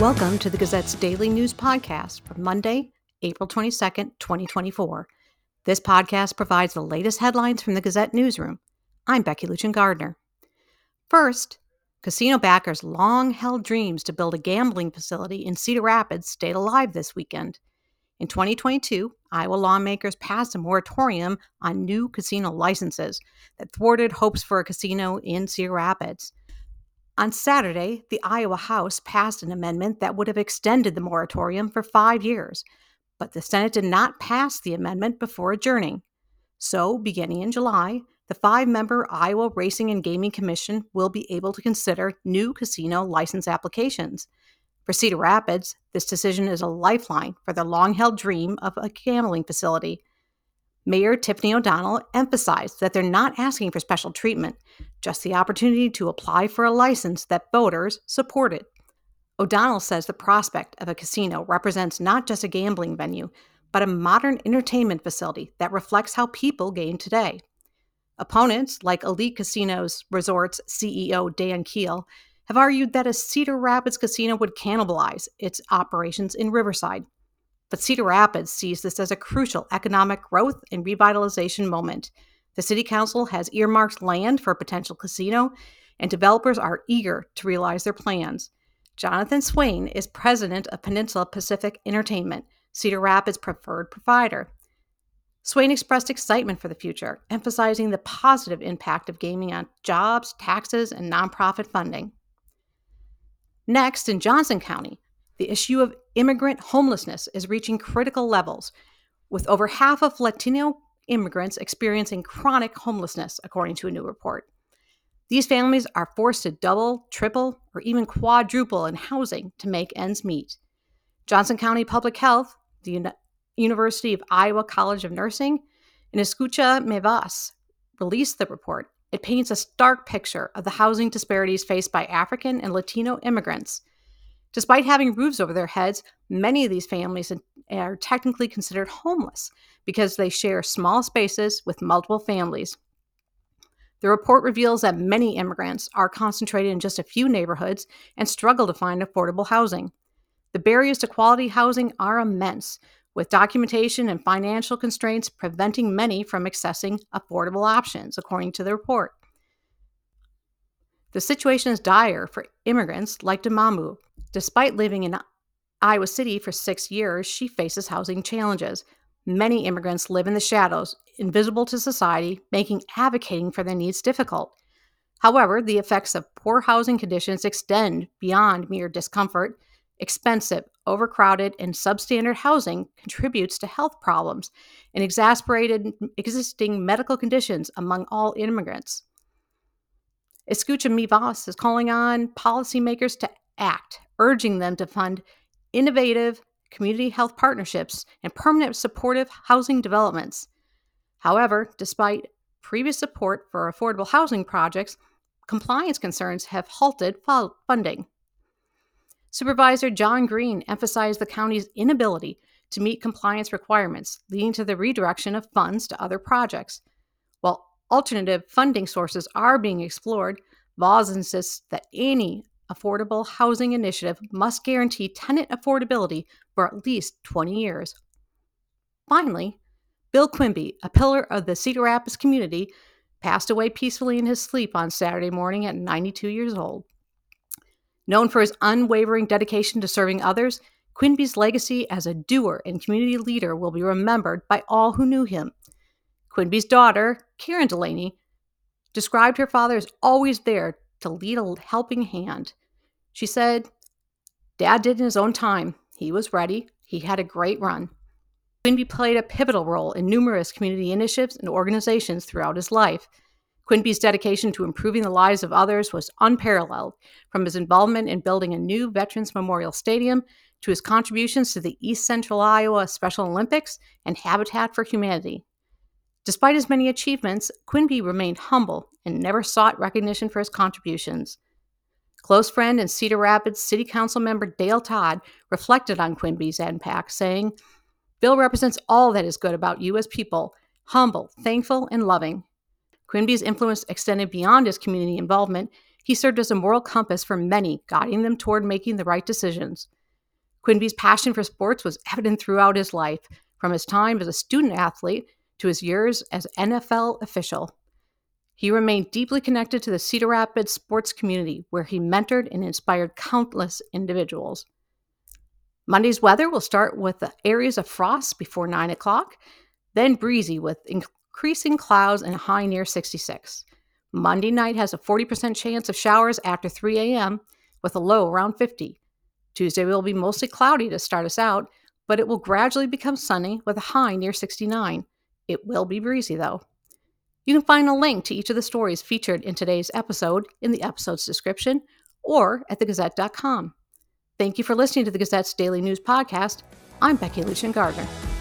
Welcome to the Gazette's Daily News Podcast for Monday, April 22nd, 2024. This podcast provides the latest headlines from the Gazette newsroom. I'm Becky Luchin-Gardner. First, casino backers' long-held dreams to build a gambling facility in Cedar Rapids stayed alive this weekend. In 2022, Iowa lawmakers passed a moratorium on new casino licenses that thwarted hopes for a casino in Cedar Rapids. On Saturday, the Iowa House passed an amendment that would have extended the moratorium for 5 years, but the Senate did not pass the amendment before adjourning. So, beginning in July, the 5-member Iowa Racing and Gaming Commission will be able to consider new casino license applications. For Cedar Rapids, this decision is a lifeline for the long-held dream of a gambling facility. Mayor Tiffany O'Donnell emphasized that they're not asking for special treatment, just the opportunity to apply for a license that voters supported. O'Donnell says the prospect of a casino represents not just a gambling venue, but a modern entertainment facility that reflects how people game today. Opponents, like Elite Casinos Resorts CEO Dan Keel, have argued that a Cedar Rapids casino would cannibalize its operations in Riverside. But Cedar Rapids sees this as a crucial economic growth and revitalization moment. The City Council has earmarked land for a potential casino, and developers are eager to realize their plans. Jonathan Swain is president of Peninsula Pacific Entertainment, Cedar Rapids' preferred provider. Swain expressed excitement for the future, emphasizing the positive impact of gaming on jobs, taxes, and nonprofit funding. Next, in Johnson County, the issue of immigrant homelessness is reaching critical levels, with over half of Latino immigrants experiencing chronic homelessness, according to a new report. These families are forced to double, triple, or even quadruple in housing to make ends meet. Johnson County Public Health, the University of Iowa College of Nursing, and Escucha Me Vas released the report. It paints a stark picture of the housing disparities faced by African and Latino immigrants. Despite having roofs over their heads, many of these families are technically considered homeless because they share small spaces with multiple families. The report reveals that many immigrants are concentrated in just a few neighborhoods and struggle to find affordable housing. The barriers to quality housing are immense, with documentation and financial constraints preventing many from accessing affordable options, according to the report. The situation is dire for immigrants like Damamu. Despite living in Iowa City for 6 years, she faces housing challenges. Many immigrants live in the shadows, invisible to society, making advocating for their needs difficult. However, the effects of poor housing conditions extend beyond mere discomfort. Expensive, overcrowded, and substandard housing contributes to health problems and exacerbated existing medical conditions among all immigrants. Escucha Me Vas is calling on policymakers to act, urging them to fund innovative community health partnerships and permanent supportive housing developments. However, despite previous support for affordable housing projects, compliance concerns have halted funding. Supervisor John Green emphasized the county's inability to meet compliance requirements, leading to the redirection of funds to other projects. While alternative funding sources are being explored, Voss insists that any affordable housing initiative must guarantee tenant affordability for at least 20 years. Finally, Bill Quimby, a pillar of the Cedar Rapids community, passed away peacefully in his sleep on Saturday morning at 92 years old. Known for his unwavering dedication to serving others, Quimby's legacy as a doer and community leader will be remembered by all who knew him. Quimby's daughter, Karen Delaney, described her father as always there to lead a helping hand. She said, "Dad did in his own time. He was ready. He had a great run." Quimby played a pivotal role in numerous community initiatives and organizations throughout his life. Quimby's dedication to improving the lives of others was unparalleled, from his involvement in building a new Veterans Memorial Stadium to his contributions to the East Central Iowa Special Olympics and Habitat for Humanity. Despite his many achievements, Quimby remained humble and never sought recognition for his contributions. Close friend and Cedar Rapids City Council member Dale Todd reflected on Quimby's impact, saying, "Bill represents all that is good about you as people, humble, thankful, and loving." Quimby's influence extended beyond his community involvement. He served as a moral compass for many, guiding them toward making the right decisions. Quinby's passion for sports was evident throughout his life, from his time as a student athlete to his years as NFL official. He remained deeply connected to the Cedar Rapids sports community, where he mentored and inspired countless individuals. Monday's weather will start with the areas of frost before 9 o'clock, then breezy with increasing clouds and a high near 66. Monday night has a 40% chance of showers after 3 a.m. with a low around 50. Tuesday will be mostly cloudy to start us out, but it will gradually become sunny with a high near 69. It will be breezy, though. You can find a link to each of the stories featured in today's episode in the episode's description or at thegazette.com. Thank you for listening to the Gazette's Daily News Podcast. I'm Becky Lucian Gardner.